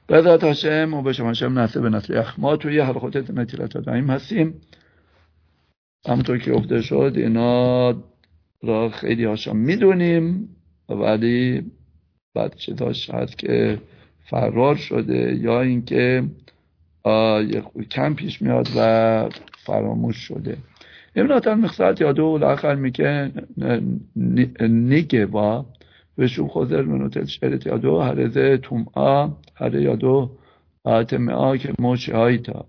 بعد هاشم و به شما شم نسل به نسل اخ. ما توی حلقات نتیلت دائم هستیم. همونطور که گفته شد اینا را خیلی هاشم میدونیم، ولی بعد چیزاش هست که فرار شده یا اینکه کم پیش میاد و فراموش شده. امناتن مقصد یادو الاخر میگه نیگه با وشو خوزر منوتل شرط یادو هرزه تومعا هره یادو تمعا که موشی هایتا.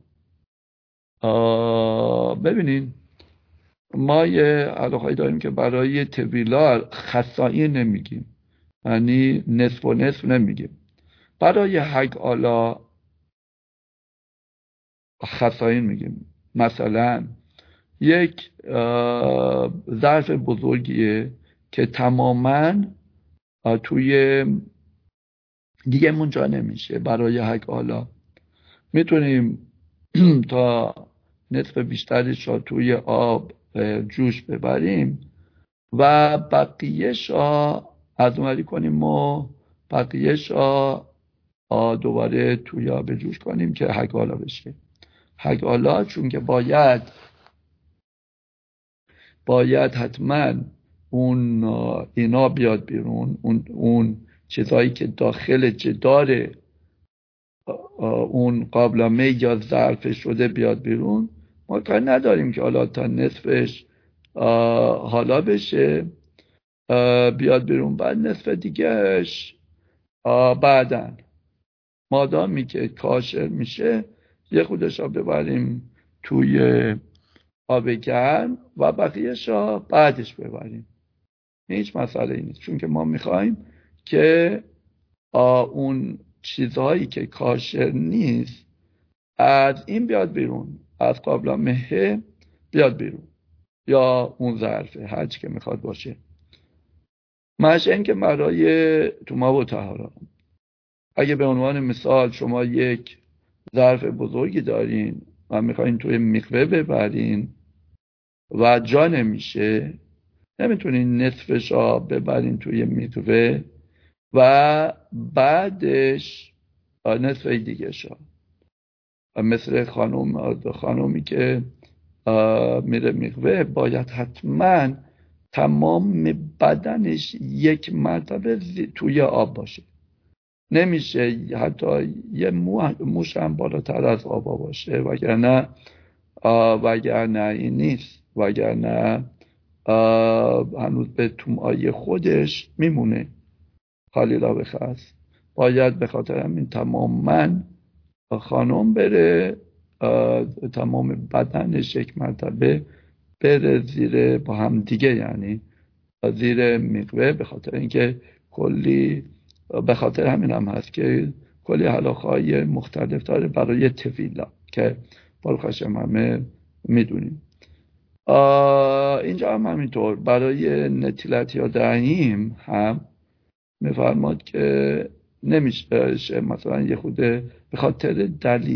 ببینین ما یه علاقه‌ای داریم که برای تویلا خصایی نمیگیم، یعنی نصف و نصف نمیگیم. برای حق آلا خصایی میگیم. مثلا یک ظرف بزرگیه که تماما توی دیگه منجا نمیشه، برای حق آلا میتونیم تا نصف بیشترش رو توی آب جوش ببریم و بقیهش از اونوری کنیم و بقیهش دوباره توی آب جوش کنیم که حق آلا بشه. حق آلا چون که باید حتما اون اینا بیاد بیرون، اون چیزایی که داخل جدار اون قابلمه یا ظرف شده بیاد بیرون. ما کار نداریم که حالا تا نصفش حالا بشه بیاد بیرون، بعد نصف دیگهش بعدن مادامی که کاشر میشه یه خودش ببریم توی آب گرم و بقیهش بعدش ببریم. هیچ مسئله نیست، چون که ما میخوایم که اون چیزهایی که کاشر نیست از این بیاد بیرون، از قابلمه بیاد بیرون یا اون ظرفه هرچی که میخواد باشه. معنیش این که برای توما و طهارا اگه به عنوان مثال شما یک ظرف بزرگی دارین و میخواین توی میقوه ببرین و جا نمیشه، نمیتونین نصفش ببرین توی میقوه و بعدش نصف دیگه مثل خانومی که میره میقوه باید حتما تمام بدنش یک مرتبه توی آب باشه. نمیشه حتی یه موش هم بالاتر از آبا باشه، وگرنه این نیست، وگرنه هنوز به تومعای خودش میمونه. خالی را بخست. باید به خاطر همین تماما خانم بره تمام بدنش یک مرتبه بره زیر با هم دیگه، یعنی زیر میقوه، به خاطر اینکه به خاطر همین هم هست که کلی حلاخه‌های مختلف داره برای تفیلا که بارخشم همه میدونیم. اینجا هم همینطور برای نتیلت یا دهیم هم میفرماد که نمیشه مثلا یه خود به خاطر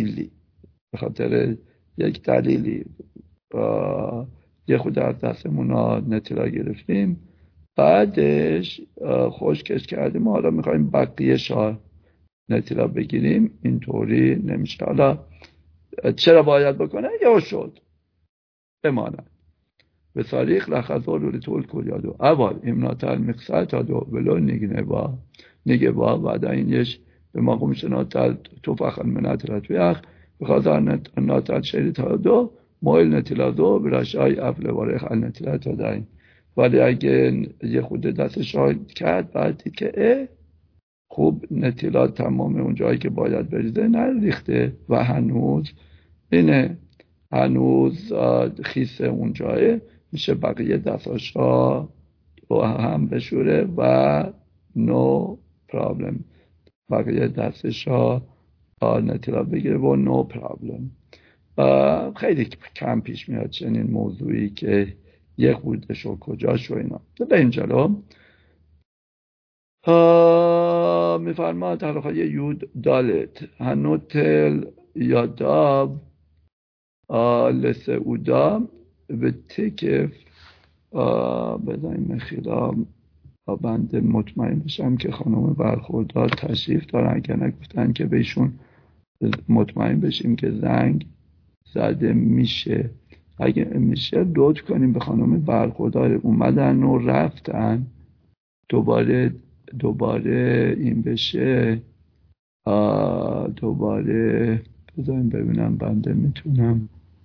یک دلیلی یه خود از دستمون نتیلا گرفتیم، بعدش خشکش کردیم و حالا میخواییم بقیه نتیلا بگیریم، اینطوری نمیشه. حالا چرا باید بکنه؟ یا شد بماند به تاریخ لخظار رو طول کلیادو اول امناتر مقصد تا دو ولو نگه با بعد اینش به ما قمشناتر توفخ المنت رتویخ بخاطر ناتر شری تا دو مایل نتیلا دو برشای افل وارخ نتیلا تا داین. ولی اگه یه خود دستش کرد بعد دید که خوب نتیلا تمام اون جایی که باید بریزه نریخته و هنوز خیس اون جایه، میشه بقیه دستاشا رو هم بشوره و no problem، بقیه دستشا نتیلا بگیره و no problem. خیلی کم پیش میاد چنین موضوعی که یه خودش و کجاش و اینا. به این جلو میفرماد حلقه یود دالت هنوتل یاداب لسعودا و تکف بزنیم خیلا تا بنده مطمئن بشم که خانم برخوردار تشریف دارن، اگر نگفتن که بهشون مطمئن بشیم که زنگ زده میشه. اگه میشه لطف کنیم به خانم برخوردار، اومدن و رفتن، دوباره این بشه. دوباره بذاریم ببینم بنده میتونم.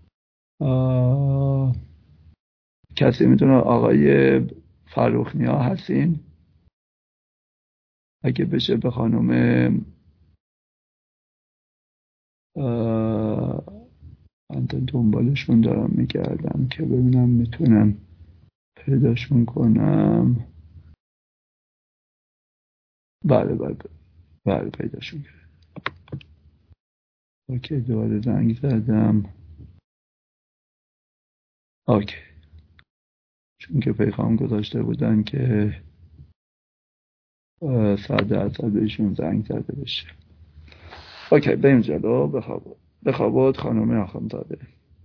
کسی میتونه؟ آقای فروخنیا هستین؟ اگه بشه به خانم من دنبالشون دارم میگردم که ببینم میتونم پیداشون کنم. بله پیداشون کردم. اوکی، دوباره زنگ زدم. اوکی، چون که پیغام گذاشته بودن که 100% بهشون زنگ زده بشه. اوکی، بریم جلو. بخوابود خانم آخوندزاده.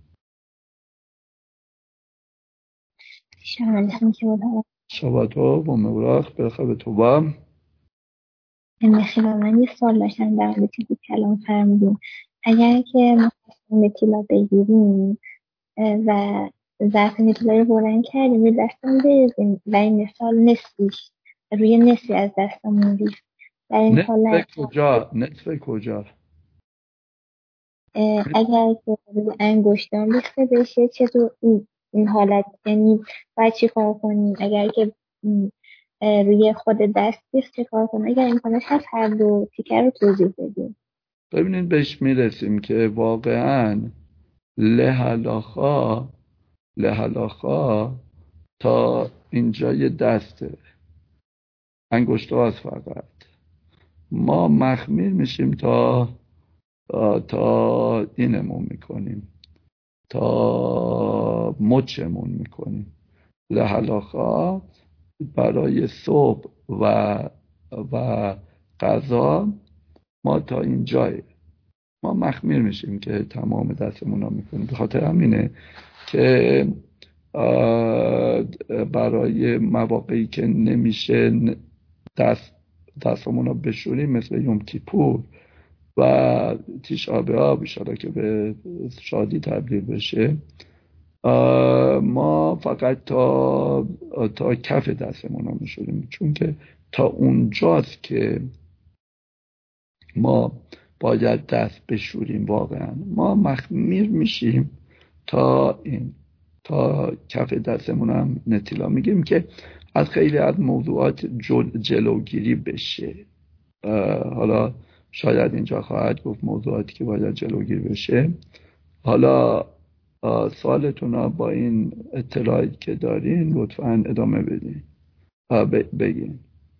شباتو و مبراخ بخواب تو با خیلی. من یه سوال داشتم در مورد چیزی که الان فرمودیم. اگر که ما متیلا بگیریم و ظرف متیلا رو بلند کردیم روی دستمون بریزیم و این مثال نصفیش روی نصفی از دستمون ریخت، در این حالت نصف کجا؟ اگر که روی انگشتان ریخته بشه چطور این حالت، یعنی باید چی کار کنیم؟ اگر که روی خود دست ریخت چه کار کنیم؟ اگر امکانش هست هر دو تیکه رو توضیح بدیم. ببینید بهش میرسیم که واقعا لحلاخا تا اینجای دسته، انگشتاست فقط. ما مخمیر میشیم تا اینمون میکنیم، تا مچمون میکنیم. لحلاخا برای صبح و غذا ما تا اینجای ما مخمیر میشیم که تمام دستمون رو میکنیم. به خاطر همینه که برای مواقعی که نمیشه دستمون رو بشوریم، مثل یوم کیپور و تیشا بآب، انشالله که به شادی تبدیل بشه، ما فقط تا کف دستمون رو میشوریم، چون که تا اونجاست که ما باید دست بشوریم. واقعا ما مخمیر میشیم تا کف دستمون هم نتیلا میگیم که از خیلی از موضوعات جلوگیری بشه. حالا شاید اینجا خواهد گفت موضوعاتی که باید جلوگیری بشه. حالا سوالتون ها با این اطلاعی که دارین لطفاً ادامه بدین، بگین.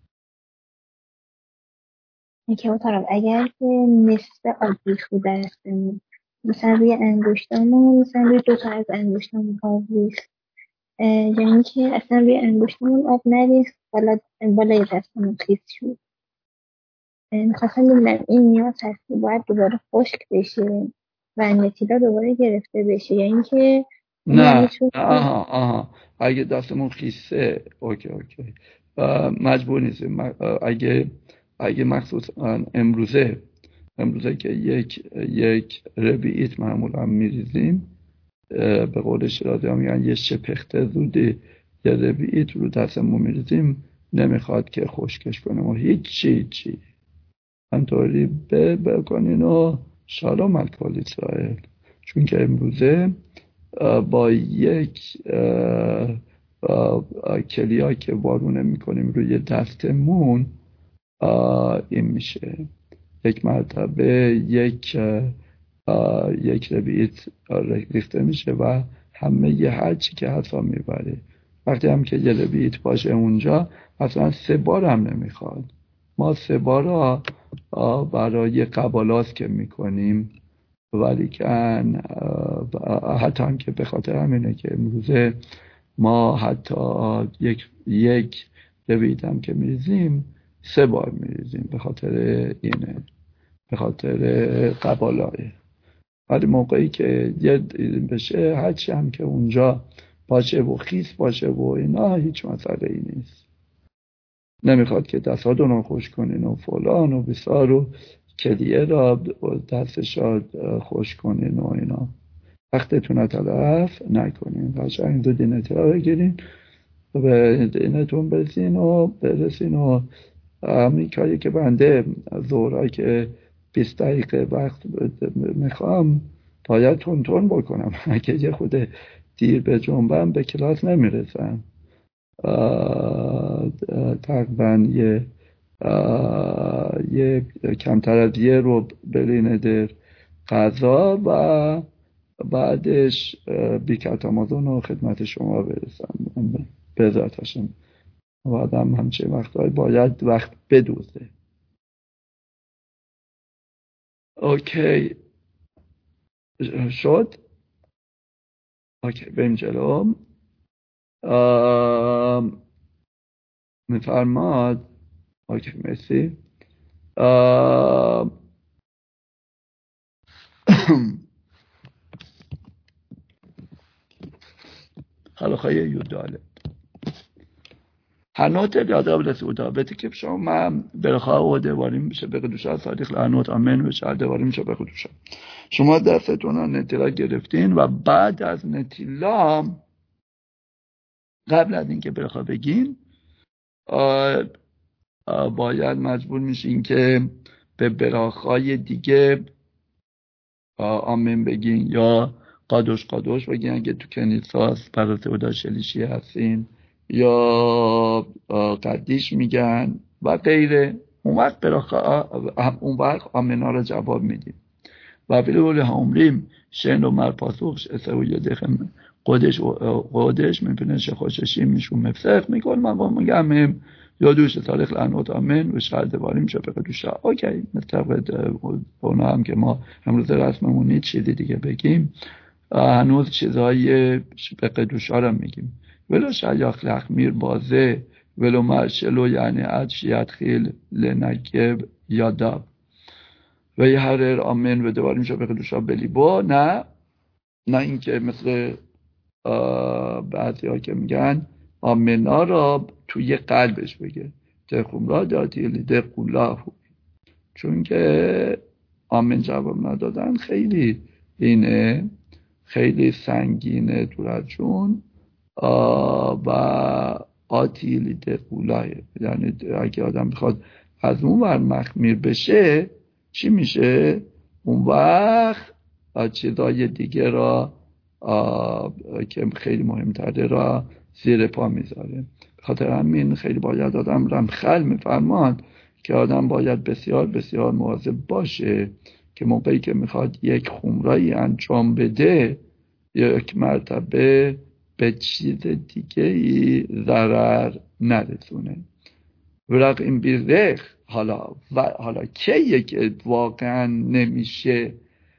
که محترم اگر که نصف آب ریخت دستمون، مثلا روی انگشتامون، مثلا روی 2 تا از انگشتامون آب ریخت، یعنی که اصلا روی انگشتامون آب نریخت، بالای دستمون خیس شد، میخواستم ببینم این نیاز هست که باید دوباره خشک بشه و نتیلا دوباره گرفته بشه، یا اینکه نه اگه دستمون خیسه اوکی مجبور نیستیم. اگه مخصوصا امروزه که یک ربیعیت معمولا میریزیم، به قول شیرازی ها میگن یه شپخته زودی یه ربیعیت رو دستمون میریزیم، نمیخواد که خشکش کنیم و هیچی همطوری بکنین و شالوم الکل اسرائیل. چون که امروزه با یک کلیا که وارونه میکنیم روی دستمون، این میشه یک مرتبه یک ربیعیت ریخته میشه و همه هر چی که حسا میبره. وقتی هم که یه ربیعیت باشه اونجا اصلا 3 بار هم نمیخواد. ما 3 بار برای قبالاست که میکنیم، ولی کن حتی هم که به خاطر همینه که امروزه ما حتی یک ربیعیت هم که میریزیم 3 بار میریزیم، به خاطر اینه، به خاطر قبالای. ولی موقعی که یه بشه هرچی هم که اونجا باشه و خیس باشه و اینا هیچ مسئله ای نیست. نمیخواد که دستاتون رو خوش کنین و فلان و بسار و کلیه را دستش را خوش کنین و اینا. وقتتون رو تلف نکنین. قشنگ دو دینتون رو بگیرین و به دینتون برسین و همین کاری که بنده ظهرها که 20 دقیقه وقت میخوام باید تون بکنم. اگه یه خود دیر به جنبم به کلاس نمیرسم. تقریبا یه کمتر از یه رو برین در غذا و بعدش بیکت آمازون و خدمت شما برسم به ذات هاشم. و آدم همچه وقتهای باید وقت بدوزه. اوکی شد. اوکی بریم جلو. میفرماد. اوکی مرسی. حالا خواهی یوداله هنوت یادا برسودا بهتی که شما برخواه و دواریم میشه به قدوشا صادق لعنوت آمن بشه دواریم میشه به قدوشا. شما دستتون رو نتیلا گرفتین و بعد از نتیلا قبل از اینکه برخواه بگین باید مجبور میشین که به براخای دیگه آمین بگین یا قادوش بگین اگه تو کنیساس پرات اودا شلیشی هستین یا قدیش میگن و غیره. اون وقت آمین ها رو جواب میدیم و بلول همریم شن و مرپاسوخش اسو یادخم قدش میپینه خوششیم میشون مفسخ میکن من میگم یادوش تاریخ لعنوت آمن و شاید دواریم شبه قدوشا. اوکی مثل اونا هم که ما امروز رسممونی چیزی دیگه بگیم هنوز چیزهای به قدوشا رو میگیم. ولو شیاخ لخمیر بازه ولو مرشلو یعنی عدشیت خیل لنگب یاداب و یه هر آمن و دواریم شبه قدوشا بلی با نه اینکه مثل بعضی ها که میگن آمنا را توی قلبش بگه تخوم را داتی لیده قولا چون که آمن جواب ندادن خیلی سنگینه دورجون و آتی لیده قولایه. یعنی اگه آدم بخواد از اون ور مخمیر بشه چی میشه؟ اون وقت چیزای دیگه را که خیلی مهمتره را زیر پا میذاره. خاطر همین خیلی باید آدم رمخل میفرمان که آدم باید بسیار بسیار مواظب باشه که موقعی که میخواد یک خمرایی انجام بده یک مرتبه به چیز دیگه ای ضرر نرسونه. ورق این بیرخ حالا کیه که واقعا نمیشه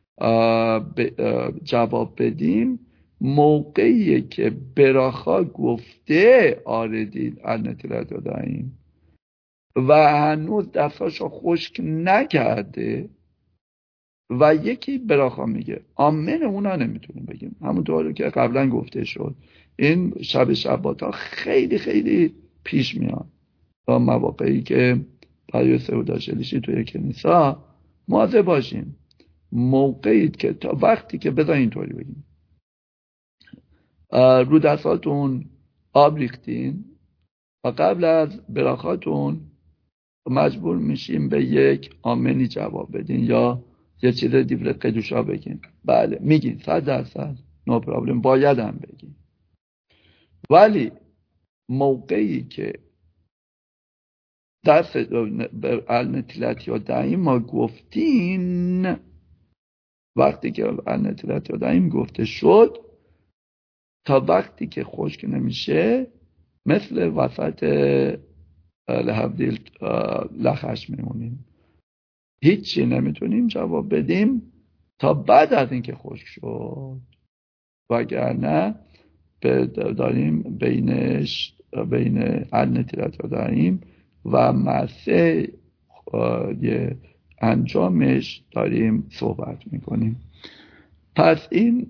جواب بدیم؟ موقعیه که براخا گفته آردید النتیلت داداییم و هنوز دستاشو خشک نکرده و یکی براخا میگه آمن اونا نمیتونیم بگیم. همونطوری که قبلا گفته شد این شبات ها خیلی خیلی پیش میاد و مواقعی که برای سودا شلیشی توی کنیسا مواظب باشیم. موقعی که تا وقتی که بذار اینطوری بگیم رو دستاتون آب ریختین و قبل از براخاتون مجبور میشیم به یک آمنی جواب بدین یا یه چیز دیگر قدوشا بگین. بله میگین 100% نو پرابلم باید هم بگین. ولی موقعی که دست النتیلت یا دعیم ما گفتین وقتی که النتیلت یا دعیم گفته شد تا وقتی که خشک نمیشه مثل وسط لحبدیل لخش میمونیم. هیچی نمیتونیم جواب بدیم تا بعد از اینکه خشک شد وگرنه داریم بین النتیلت داریم و مسه انجامش داریم صحبت میکنیم. پس این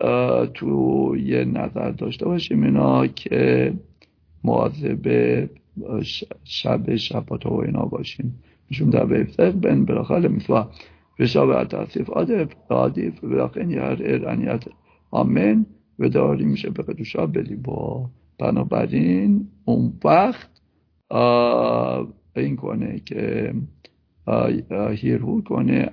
تو یه نظر داشته باشیم اینا که مواظب شبات و اینا باشیم משום דבר הפסק בין ברכה למצווה ושווה תאסיף עדיף ולכן יערער עניית אמן ודברים שבקדושה בליבו. בנابراین اون وقت این کنه که هیرهور کنه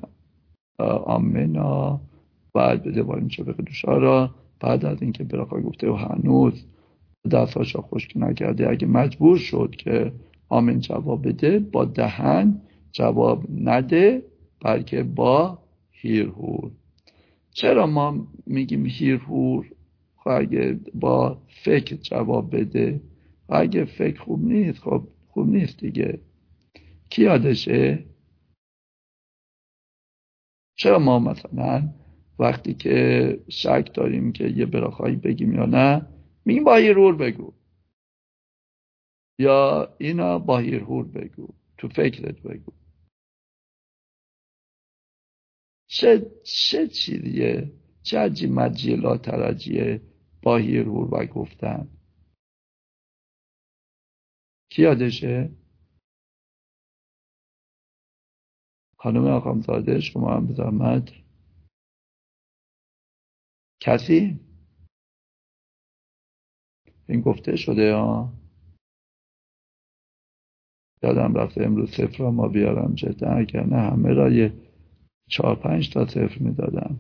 آمنا بعد بده باریم شبکدوشا را بعد از اینکه براخا گفته و هنوز دستاشا خشک نکرده اگه مجبور شد که آمین جواب بده با دهن جواب نده بلکه با هیرهور. چرا ما میگیم هیرهور؟ اگه با فکر جواب بده اگه فکر خوب نیست خب خوب نیست دیگه. کی یادشه؟ چرا ما مثلا وقتی که شک داریم که یه براخایی بگیم یا نه میگیم با هیرهور بگو یا اینا با هیرهور بگو تو فکرت بگو. چه چیزیه؟ چه عجی مجی لا ترجیه با هیرهور و گفتن؟ کی یادشه؟ خانم آقامزاده شما هم به زحمت. کسی؟ این گفته شده ها. یادم رفته امروز صفر ما بیارم جدا اگر نه همه را یه 4-5 تا صفر میدادم.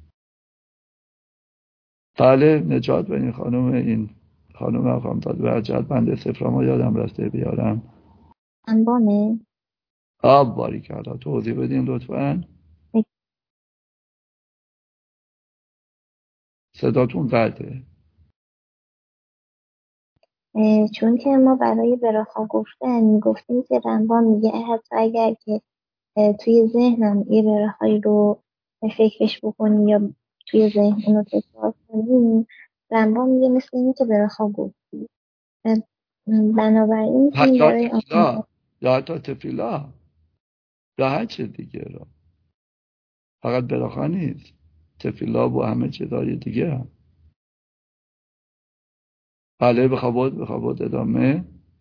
بله نجات بینید خانم. این خانم آقامزاده به عجل بنده صفر ما یادم رفته بیارم. انبانه باریکلا توضیح بدین لطفاً. صداتون قطعه. چون که ما برای براخا گفتن میگفتیم که رنبان میگه حتی اگر که توی ذهنم یه براخایی رو فکرش بکنی یا توی ذهن اونو تکرار کنی رنبان میگه مثل اینی که براخا گفتی. بنابراین میتونیم برای تفیلا یا حتی تفیلا یا هر چه دیگه را فقط براخا نیست تفیلا و همه چیزهای دیگه هم. بله بخواد ادامه.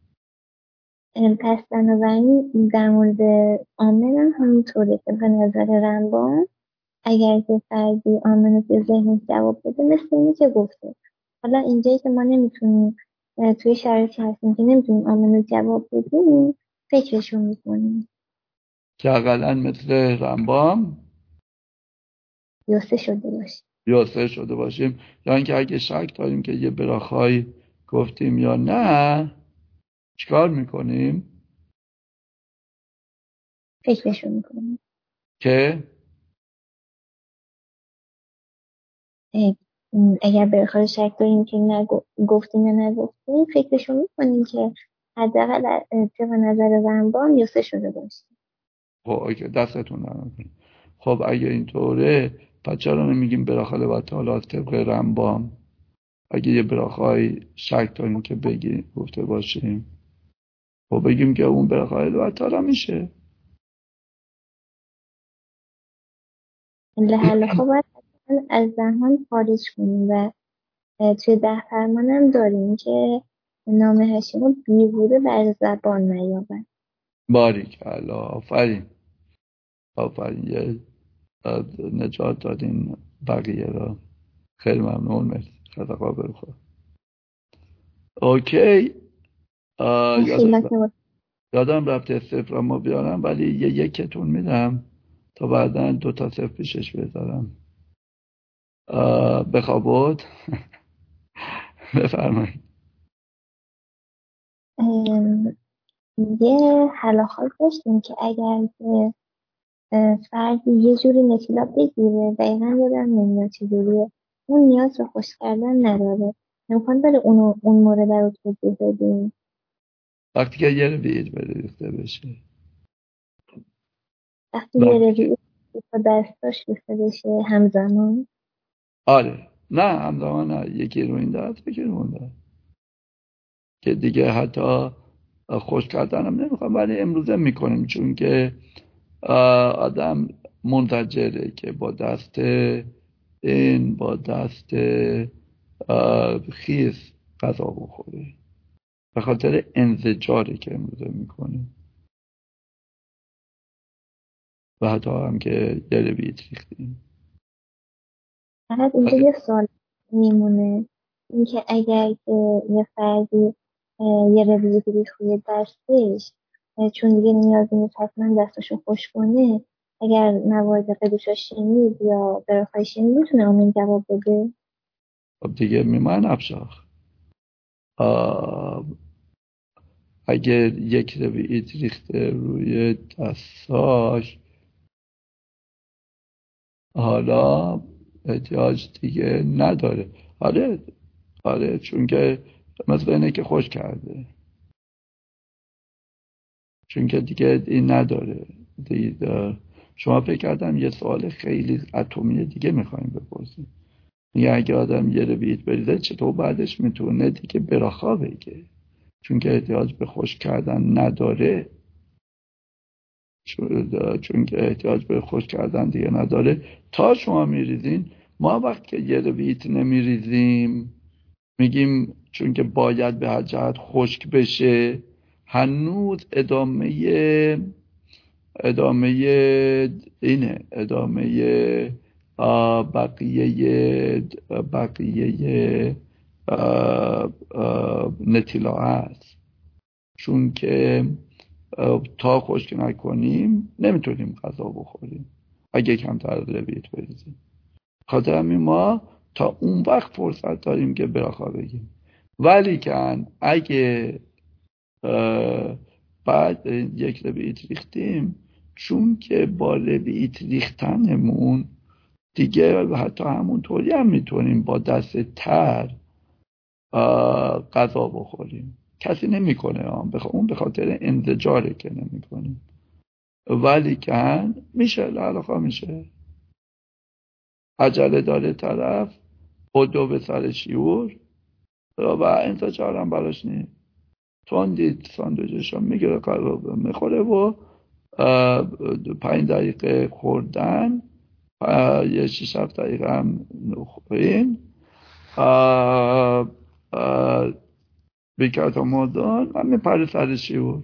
پس بنابراین در مورد آمن هم همینطوره که به نظر رنبان اگر که فردی آمن رو توی ذهنش جواب بده مثل اینی که گفته. حالا اینجایی که ما نمیتونیم توی شرایطی هستیم که نمیتونیم آمن رو جواب بدیم فکرشو میکنیم که اقلا مثل رنبام یاسه شده باشیم یا اینکه اگه شک داریم که یه براخای گفتیم یا نه چیکار میکنیم؟ فکرشو میکنیم که اگر به خود شک داریم که گفتیم یا نگفتیم فکرشو میکنیم که حداقل طبق نظر رنبان یاسه شده باشیم. خب دستتون نکنیم. خب اگه اینطوره پس چرا نمیگیم براخال و تعالی طبق رنبام؟ اگه یه براخای شک داریم که گفته باشیم خب بگیم که اون براخای و تعالی میشه. لحل خوب از ذهن خارج کنیم و توی 10 فرمان هم داریم که نام هشیمو بیهوده بر زبان نیابد. باریکلا آفرین یه نجات دادین بقیه را. خیلی ممنون. مرسی. خدا بخیر. اوکی. یادم رفته صفر ما بیارم ولی یکتون میدم تا بعدا 2 تا صفر پیشش بذارم. بخوابود. بفرمایید. یه حلاخات داشتیم که اگر که فردی یه جوری نتیلا بگیره دقیقا یادم نمیاد چجوریه اون نیاز رو خوش کردن نداره امکان داره اون مورد رو توضیح بدیم. وقتی که یه رویت بریخته بشه وقتی یه رویت با دستاش ریخته بشه همزمان. آره نه همزمان نه یکی رو این دست بگیر مونده که دیگه حتی خوش کردنم نمیخوام ولی امروزه میکنیم چون که آدم منتظره که با دست خیس غذا بخوره به خاطر انزجاری که امروزه میکنیم و حتی هم که یه رویت ریختیم. فقط اینجا یه سوال میمونه، اینکه اگر که یه فردی یه رویت ریخت روی دستش، چون دیگه نیاز نیست حتما دستشو خوش کنه، اگر موارد قدوشا شنید یا برخواه شنید میتونه آمین جواب بده؟ خب دیگه میمان افشاخ اگر یک رویت ریخته روی دستاش، حالا احتیاج دیگه نداره. آره چون که مثل اینه که خوش کرده، چون که دیگه این نداره دیگه. شما فکر کردم یه سوال خیلی اتمی دیگه میخوایم بپرسیم، میگه اگه آدم یه رویت بریزه چطور بعدش میتونه دیگه براخا بگه، چون که احتیاج به خوش کردن نداره، چون که احتیاج به خوش کردن دیگه نداره. تا شما میریزین، ما وقتی که یه رویت نمیریزیم میگیم چون که باید به هر جهت خشک بشه، هنوز ادامه اینه، ادامه بقیه نتیلا هست، چون که تا خشک نکنیم نمیتونیم غذا بخوریم اگه کمتر رویت بریزیم. خاطر همین ما تا اون وقت فرصت داریم که براخا بگیم. ولی که اگه بعد یک رویت ریختیم، چون که با رویت ریختنمون دیگه حتی همونطوری هم میتونیم با دست تر غذا بخوریم، کسی نمیکنه، اون به خاطر انزجاره که نمیکنیم. ولی که میشه لالاخا میشه، عجله داره طرف، بدو به سر شیور و انزجار هم براش نیست، تندید ساندویچشو میگیره میخوره و 5 دقیقه خوردن، یه 6-7 دقیقه هم نخورین، بیکت آمادان و میپره سر شیور.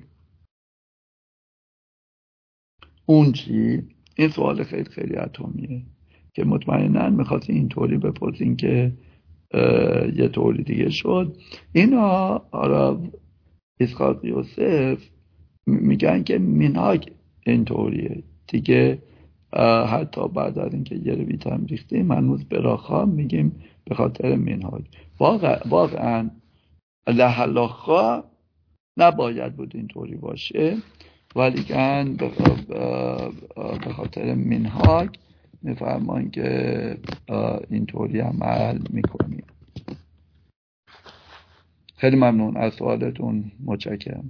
اون چی؟ این سوال خیلی خیلی اتمیه که مطمئناً میخواستی اینطوری بپرسین که یه طوری دیگه شد. اینا حالا اسحاق یوسف میگن که منهاج اینطوریه دیگه، حتی بعد از اینکه یه رویت هم ریختیم هنوز براخا میگیم به خاطر منهاج. واقعا لحلاخا نباید بود اینطوری باشه، ولی کن به خاطر منهاج میفرمان که اینطوری عمل میکنیم. خیلی ممنون از سوالتون، متشکرم.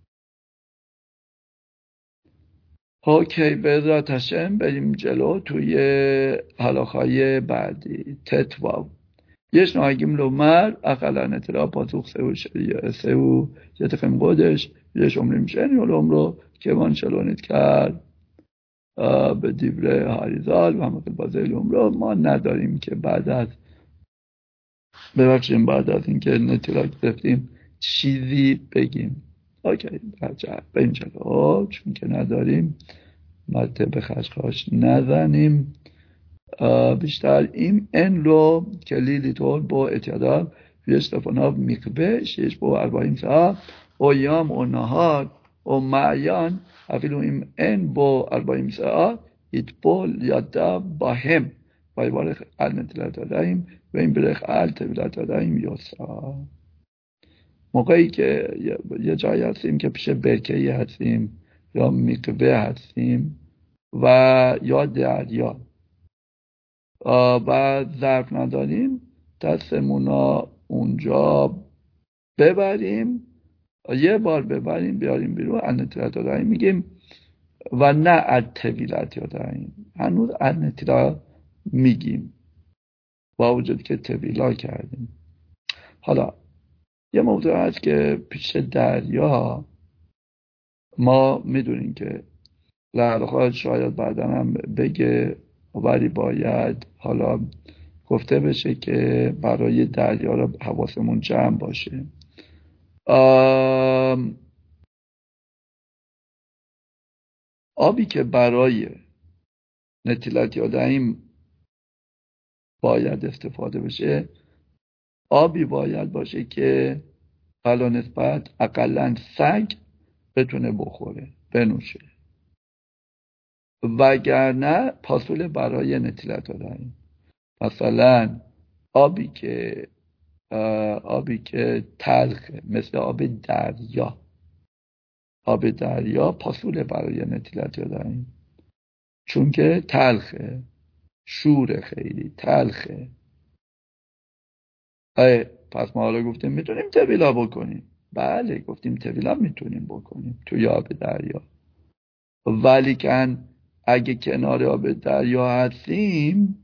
اوکی، به عزت هشم بریم جلو توی حلاخای بعدی. תתוו. יש נוהגים לומר אכל הנטילה פתוח סהו יתכם גודש, יש אומרים שאין ולומרו כיוון שלא נתקל به دبره هریزال و همه بازه لومرو. ما نداریم که بعد از اینکه نتیلا گرفتیم چیزی بگیم. اوکی، به این جلو، چون که نداریم مته به خشخاش نزنیم. بیشتر این رو کلیدی طور با اتیادار ویش تفناب میکبه شیش با 40 ساعت و یام و نهار و معیان افیلو این با 40 ساعت ایتبول یادا با هم و ایوارخ النتیلت دادیم و این برخ التویلت دادیم یوسا. موقعی که یه جایی هستیم که پیش برکه‌ای هستیم یا میکبه هستیم و یا دریا و ظرف نداریم، دستمونا اونجا ببریم، یه بار ببریم بیاریم بیرون، النتیلت دادیم میگیم و نه التویلت دادیم. هنوز النتیلت میگیم با وجود که تویلا کردیم. حالا یه موضوع هست که پیش دریا ما میدونیم که لعلخواه شاید بعدن هم بگه، ولی باید حالا گفته بشه که برای دریا رو حواسمون جمع باشه. آبی که برای نتیلت یادهیم باید استفاده بشه، آبی باید باشه که علا نسبت اقلن سگ بتونه بخوره بنوشه، وگرنه پاسول برای نتیلت یادهیم. مثلا آبی که تلخه، مثل آب دریا، آب دریا پاسول برای نتیلت یادهیم، چون که تلخه، شوره، خیلی تلخه. پس ما حالا گفتیم میتونیم تبیلا بکنیم. بله گفتیم تبیلا میتونیم بکنیم توی آب دریا، ولی کن اگه کنار آب دریا هستیم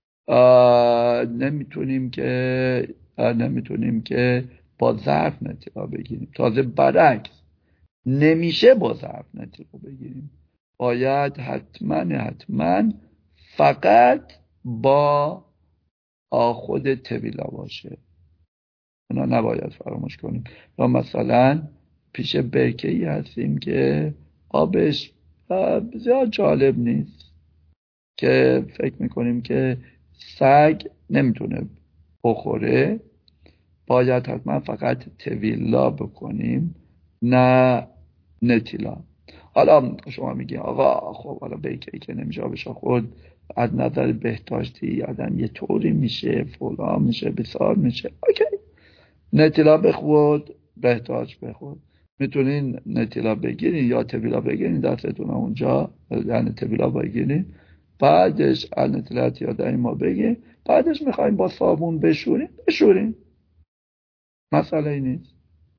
نمیتونیم که با ظرف نتیلا بگیریم. تازه برعکس نمیشه با ظرف نتیلا بگیریم، باید حتما فقط با خود تبیلا باشه. اونا نباید فراموش کنیم. یا مثلا پیش برکه‌ای هستیم که آبش بسیار جالب نیست، که فکر میکنیم که سگ نمیتونه بخوره، باید حتما فقط تبیلا بکنیم، نه نتیلا. حالا شما میگین آقا خب حالا برکه‌ای که نمیشه آبش خورد، از نظر بهداشتی آدم یه طوری میشه، فلان میشه، بسار میشه. اوکی، نتیلا بخورد، بهداشت بخورد. میتونین نتیلا بگیرین یا تبیلا بگیرین دستتون اونجا، یعنی تبیلا بگیرین، بعدش نتیلا یادهیم ما بگین، بعدش میخوایم با صابون بشورین، مسئله نیست.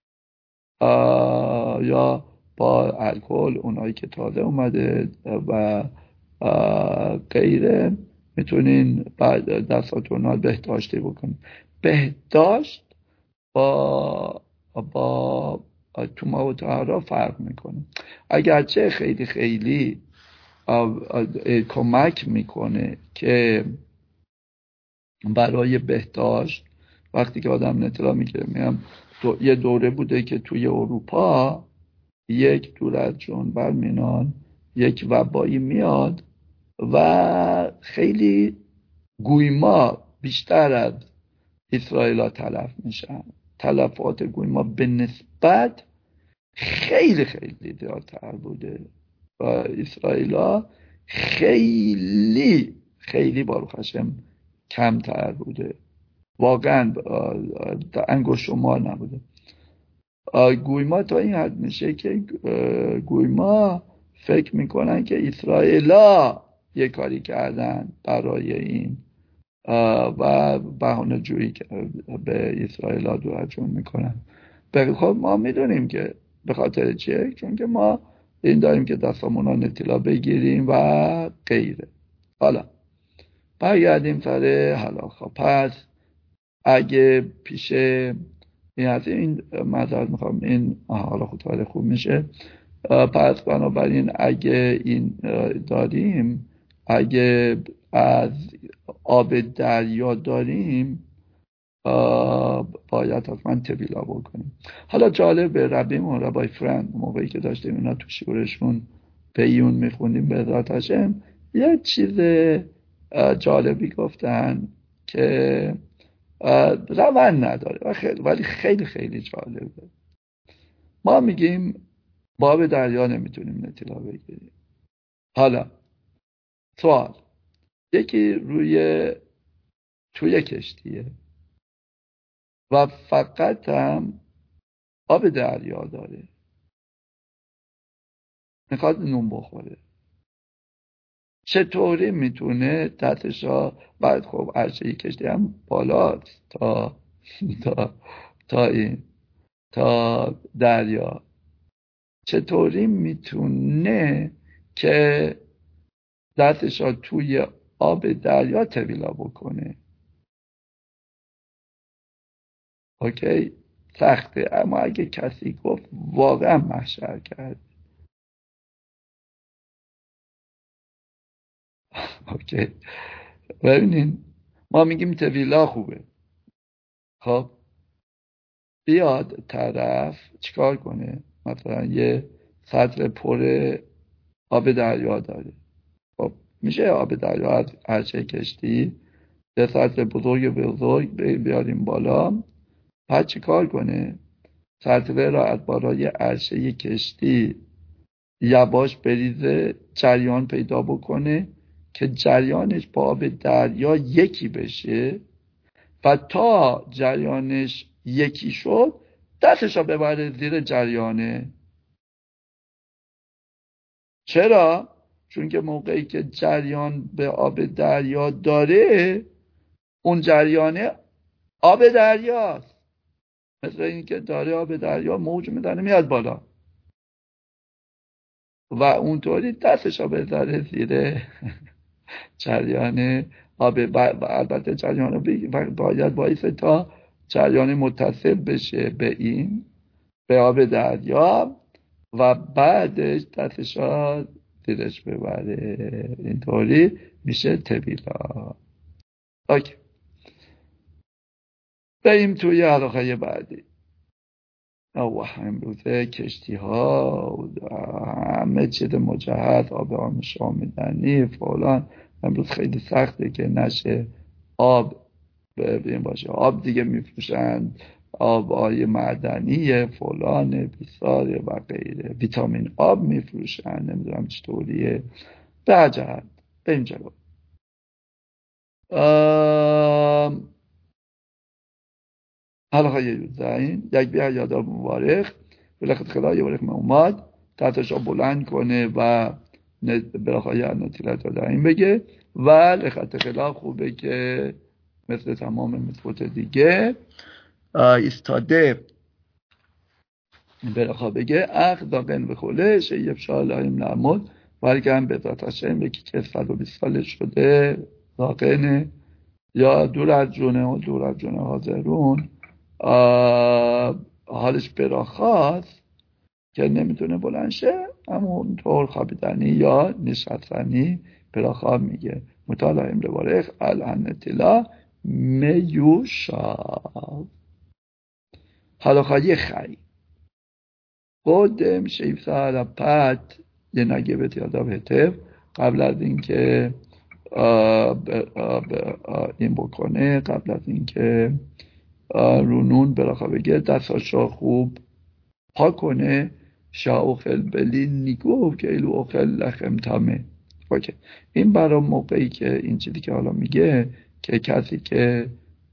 یا با الکل، اونایی که تازه اومده و غیره، میتونین بعد دستاتون بهداشتی بکنین. بهداشت با توما و طهارا فرق میکنه. اگرچه خیلی خیلی کمک میکنه که برای بهداشت، وقتی که آدم نتیلا میگیره، میگم یه دوره بوده که توی اروپا یک دور از جنبر مینان یک وبایی میاد و خیلی گویما بیشتر از اسرائیل تلف میشن. تلفات گویما به نسبت خیلی خیلی زیادتر بوده و اسرائیل خیلی خیلی باروخ هشم کمتر بوده، واقعا انگشت شمار نبوده. گویما تا این حد میشه که گویما فکر میکنن که اسرائیلا یه کاری کردن برای این و بهانه جویی به اسرائیلا دورجون میکنن. خب ما میدونیم که به خاطر چیه، چون که ما این داریم که دستامونا نتیلا بگیریم و غیره. حالا برگردیم سر حلاخا. پس اگه پیش این از این معذرت میخوام، این حالا خود خوب میشه. پس بنابراین اگه این داریم، اگه از آب دریا داریم، باید حتما تبیلا بکنیم. حالا جالب، ربیمون ربای فرند موقعی که داشتیم اینا تو شورشون پیون میخوندیم به ذات هشم، یه چیز جالبی گفتن که روند نداره ولی خیلی خیلی جالبه. ما میگیم باب دریا نمیتونیم نتیلا بگیریم. حالا سوال، یکی توی کشتیه و فقط هم آب دریا داره، میخواد نون بخوره، چطوری میتونه دستشا بعد خب عرشه کشتی هم بالاست تا دریا، چطوری میتونه که دستشا توی آب دریا تبیلا بکنه؟ اوکی، سخته، اما اگه کسی گفت واقعا محشر کرد. اوکی، ببینین ما میگیم تبیلا خوبه. خب بیاد طرف چیکار کنه؟ مثلا یه سطل پر آب دریا داره. خب میشه آب دریا از عرشه کشتی یه سطل بزرگ بیاریم بالا، بعد چیکار کنه؟ سطل را از بالای عرشه کشتی یواش بریزه، جریان پیدا بکنه که جریانش با آب دریا یکی بشه و تا جریانش یکی شد دستش رو ببره زیر جریانه. چرا؟ چون که موقعی که جریان به آب دریا داره، اون جریانه آب دریاست، مثل این که داره آب دریا موج میزنه میاد بالا و اونطوری دستش رو بذاره زیر جریان آب. البته جریان باید باعث تا جریان متصل بشه به آب دریا و بعدش دستش رو زیرش ببره. اینطوری میشه تبیلا. اوکی، بریم توی حلقه بعدی. امروزه کشتی ها همه چیز مجهز، آب آمدنی فلان. امروز خیلی سخته که نشه آب ببین باشه. آب دیگه میفروشن، آب های معدنی فلان بیساره و غیره، ویتامین آب میفروشن، نمیدونم چطوریه. به عجب به اینجا حلقه 11 یک بیا یادا مبارک بلخت خلای ورق اومد دستش رو بلند کنه و بلاخای نتیلت رو داریم بگه و لخت خلا خوبه که مثل تمام مثبت دیگه ایستاده بلاخا بگه اخ داقن بخوله شیف شالاییم نمود برگم به ذات هشم یکی که 120 ساله شده داقنه یا دور از جونه حاضرون حالش براخاست که نمیتونه بلند شه، همونطور خوابیدنی یا نشستنی براخا میگه مطالعه امر بارخ الانتلا میوشا. حالا خواهی خی قدم شیف ساعت پد یه نگه یادا بهتر قبل از اینکه این بکنه، قبل از اینکه رونون براخا بگه دستاشو خوب پاک کنه. شاوخل بلی نیگو که ایلو اوخل لخم تامه. اوکی، این برای موقعی که این چیزی که حالا میگه که کسی که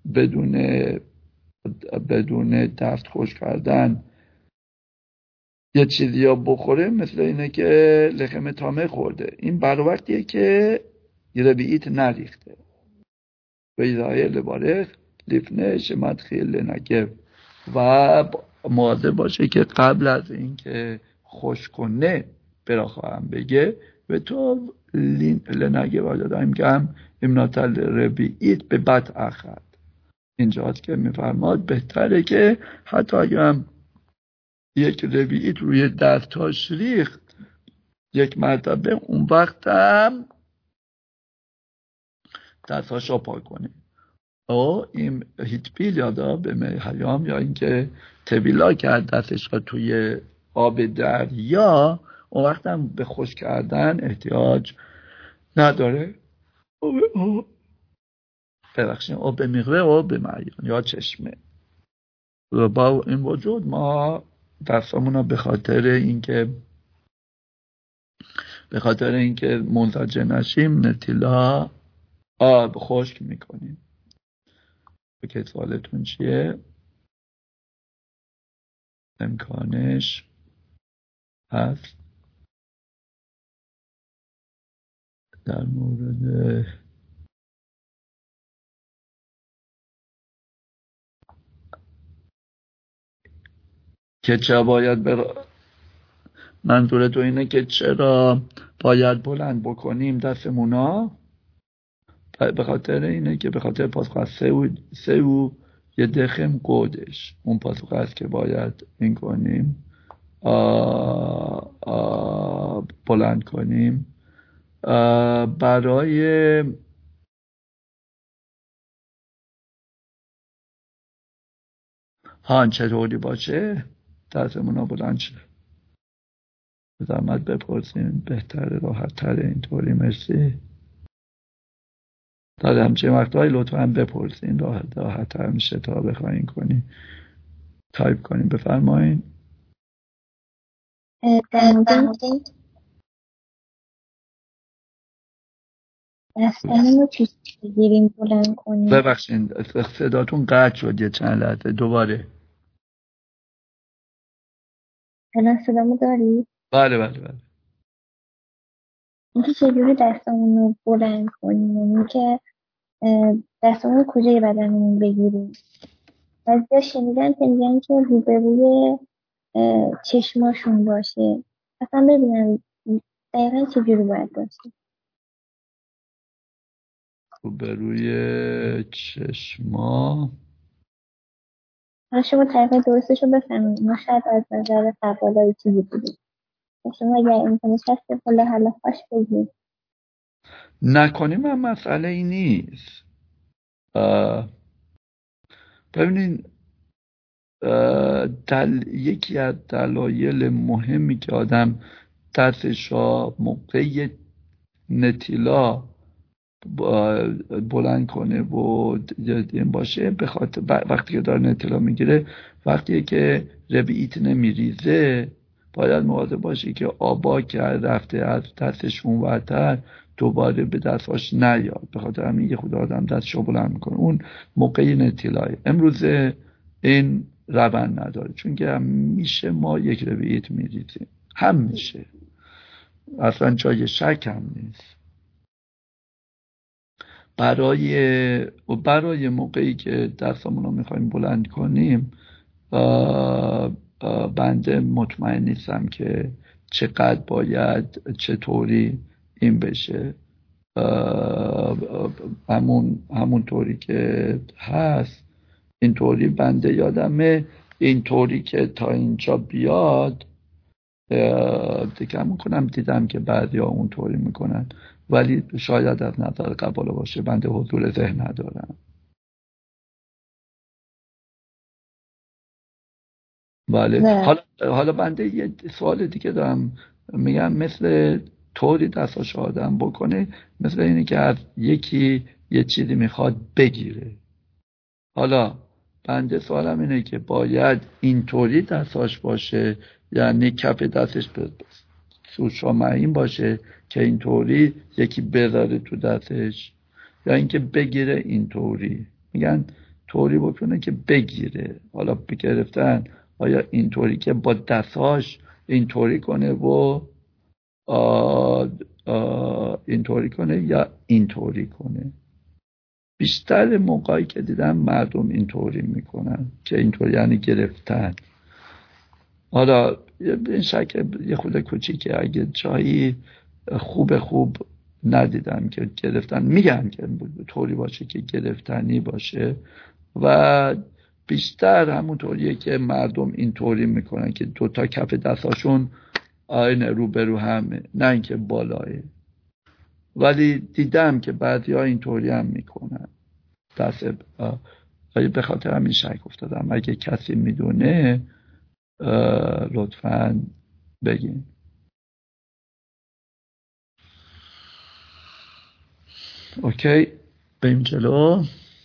بدون دست خوش کردن یه چیزی ها بخوره مثل اینه که لخم تامه خورده. این برای وقتیه که یه ربیعیت نریخته و ایزای لبارخ لیفنه شمت خیلی نگه و مواظب باشه که قبل از اینکه خوش کنه براخواهم بگه و تو لنگه واجدایم که هم امناتل ربیعیت به بد اخد. اینجاست که میفرماد بهتره که حتی اگه هم یک ربیعیت روی دستاش ریخت یک مرتبه، اون وقت هم دستاش رو پاک کنه. این هیتپیل یادا به میهیام یا اینکه تبیلا کرد دستش رو توی آب دریا، اون وقت هم به خوش کردن احتیاج نداره. ببخشید او به میغوه او به معیان یا چشمه. با این وجود ما دستامون رو به خاطر اینکه منزجر نشیم نتیلا آب خشک میکنیم. که سوالتون چیه؟ امکانش هست در مورد که چرا باید منظور تو اینه که چرا باید بلند بکنیم دستمونا؟ به خاطر اینه که به خاطر پاسخ از سه و یه دخم قودش، اون پاسخ هست که باید این کنیم بلند کنیم برای چطوری باشه دستمون رو بلند شه، زحمت بپرسیم بهتره، راحت تره اینطوری. مرسی. در همچین وقتهایی لطفا بپرسین، راحت تر میشه تا بخواین کنی تایپ کنیم. بفرمایین. در مورد دستمون رو چیز بگیریم بلند کنیم. ببخشید صداتون قطع شد یه چند لحظه. دوباره. الان صدامو داری؟ بله. اینکه چجوری دستمون رو بلند کنیم، یعنی که دستمون رو کجای بدنمون بگیریم. بعضیا شنیدن که میگن که روبروی چشماشون باشه، اصلا ببینم دقیقا چجوری باید باشه. روبروی چشما. شما طریق درستش رو بفهمید. ما شاید از نظر قبالایی چیزی بودیم. شما اگر امکانش هست که حالا خوش بگید. نکنیم هم مسئله ای نیست. ببینین یکی از دلایل مهمی که آدم دستش را موقع نتیلا بلند کنه و این باشه، به خاطر وقتی که داره نتیلا میگیره، وقتی که ربیعیت نمیریزه باید مواظب باشی که آبا که رفته از دستش اونورتر دوباره به دستاش نیاد. به خاطر همین یه خود آدم دستشو بلند میکنه اون موقع نتیلای. امروز این روند نداره، چون که همیشه ما یک ربیعیت میریزیم، همیشه، اصلا جای شک هم نیست. برای موقعی که دستمون رو میخوایم بلند کنیم بنده مطمئن نیستم که چقدر باید چطوری این بشه. همون طوری که هست اینطوری بنده یادمه، اینطوری که تا اینجا بیاد دیگه میکنم. دیدم که بعضیا اونطوری میکنن، ولی شاید از نظر قباله باشه، بنده حضور ذهن ندارم. بله. حالا بنده یه سوال دیگه دارم. میگم مثل طوری دستاش آدم بکنه، مثل اینه که از یکی یه چیزی میخواد بگیره. حالا بنده سوالم اینه که باید اینطوری دستاش باشه، یعنی کف دستش به سوشامعین باشه که اینطوری یکی بذاره تو دستش، یا اینکه بگیره اینطوری. میگن طوری بکنه که بگیره. حالا بگرفتن آیا اینطوری که با دستاش اینطوری کنه و اینطوری کنه یا اینطوری کنه. بیشتر موقعی که دیدم مردم اینطوری میکنن که اینطوری یعنی گرفتن. حالا این شکل یه خود کوچیکه، اگه جایی خوب ندیدم که گرفتن، میگن که طوری باشه که گرفتنی باشه، و بیشتر همون طوریه که مردم اینطوری میکنن که دوتا کف دستاشون آینه روبرو همه، نه اینکه بالایه. ولی دیدم که بعضیا اینطوری هم میکنن. به خاطر همین شک افتادم. اگه کسی میدونه لطفاً بگین. اوکی، بریم جلو.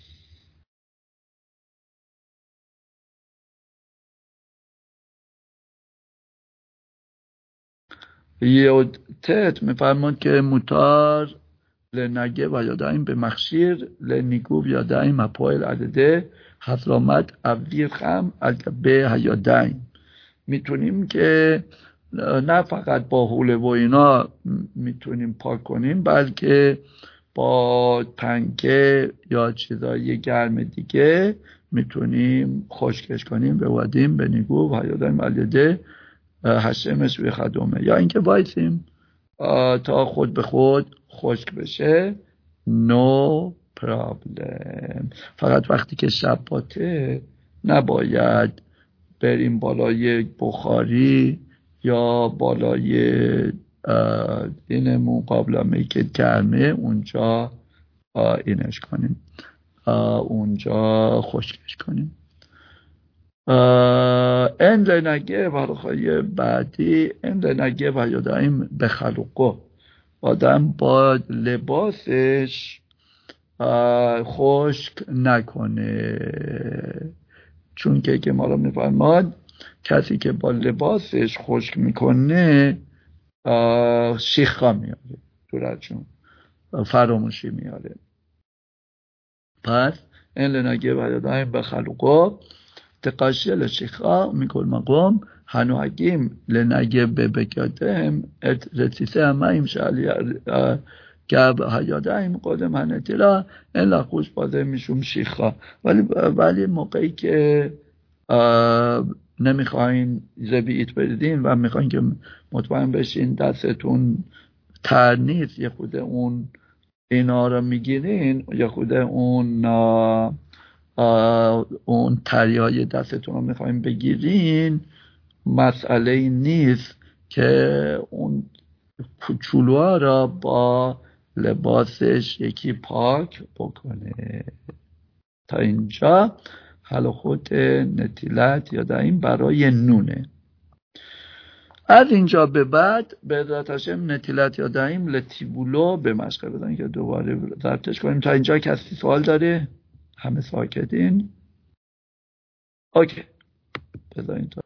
یودتت میفرماد که مutar لنگه و یادایم به مخشیر لنیگو و یادایم اپایل عدده حضرامت اویر خم به هیادایم. میتونیم که نه فقط با حوله و اینا میتونیم پاک کنیم، بلکه با پنکه یا چیزای گرم دیگه میتونیم خشکش کنیم. به ودیم به نیگو و هیادایم علیده هشمش به خدومه، یا اینکه وایسیم تا خود به خود خشک بشه. نو پرابلم. فقط وقتی که شب باته نباید بریم بالای بخاری یا بالای این مقابلمه که گرمه اونجا اینش کنیم، اونجا خشکش کنیم. אין לנגב حرفهای بعدی این لنگه و یادعیم به خلقه آدم با لباسش خشک نکنه، چون که ما رو میفرماد کسی که با لباسش خشک میکنه شیخا میاره، جورتشون فراموشی میاره. پس این لنگه و یادعیم به خلقه تقاشی لشیخا میکل مقام هنوهگیم لنگه ببکاتهم رسیسه همه شعلی گب هیادهیم قدم هنتیلا این لخوش باده میشوم شیخا. ولی موقعی که نمیخواین زبیعت بریدین و میخواین که مطمئن بشین دستتون تر نیست، یه خود اون اینا رو میگیرین، یه خود اون تریای دستتون رو میخواین بگیرین، مسئله نیست که اون کوچولوها را با لباسش یکی پاک بکنه. تا اینجا حالا خود نتیلت یادعیم برای نونه. از اینجا به بعد به عزت هاشم نتیلت یادعیم لتیبولو به مشقه بدن که دوباره ضبطش کنیم. تا اینجا کسی سوال داره؟ همه ساکتین؟ اوکی، بذارین تا